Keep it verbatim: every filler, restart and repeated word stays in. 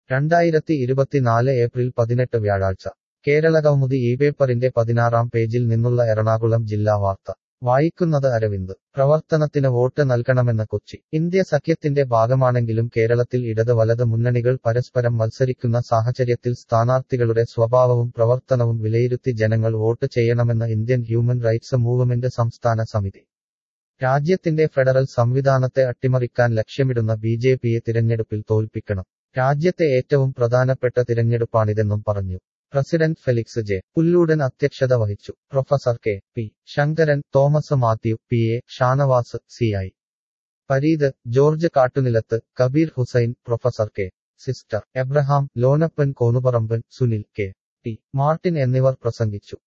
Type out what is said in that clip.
രണ്ടായിരത്തി ഇരുപത്തിനാല് ഏപ്രിൽ പതിനെട്ട് വ്യാഴാഴ്ച കേരളകൗമുദി ഈ പേപ്പറിന്റെ പതിനാറാം പേജിൽ നിന്നുള്ള എറണാകുളം ജില്ലാ വാർത്ത വായിക്കുന്നത് അരവിന്ദ് പ്രവർത്തനത്തിന് വോട്ട് നൽകണമെന്ന് കൊച്ചി ഇന്ത്യ സഖ്യത്തിന്റെ ഭാഗമാണെങ്കിലും കേരളത്തിൽ ഇടത് വലത് മുന്നണികൾ പരസ്പരം മത്സരിക്കുന്ന സാഹചര്യത്തിൽ സ്ഥാനാർത്ഥികളുടെ സ്വഭാവവും പ്രവർത്തനവും വിലയിരുത്തി ജനങ്ങൾ വോട്ട് ചെയ്യണമെന്ന് ഇന്ത്യൻ ഹ്യൂമൻ റൈറ്റ്സ് മൂവ്മെന്റ് സംസ്ഥാന സമിതി രാജ്യത്തിന്റെ ഫെഡറൽ സംവിധാനത്തെ അട്ടിമറിക്കാൻ ലക്ഷ്യമിടുന്ന ബി ജെ പിയെ തിരഞ്ഞെടുപ്പിൽ തോൽപ്പിക്കണം രാജ്യത്തെ ഏറ്റവും പ്രധാനപ്പെട്ട തിരഞ്ഞെടുപ്പാണിതെന്നും പറഞ്ഞു പ്രസിഡന്റ് ഫെലിക്സ് ജെ പുല്ലൂടൻ അധ്യക്ഷത വഹിച്ചു professor K P Shankaran Thomas Mathew P A Shanavas C I Pareeth George Kattunilath Kabeer Hussain professor K sister Abraham Lonappan Konuparamban Sunil K T Martin എന്നിവർ പ്രസംഗിച്ചു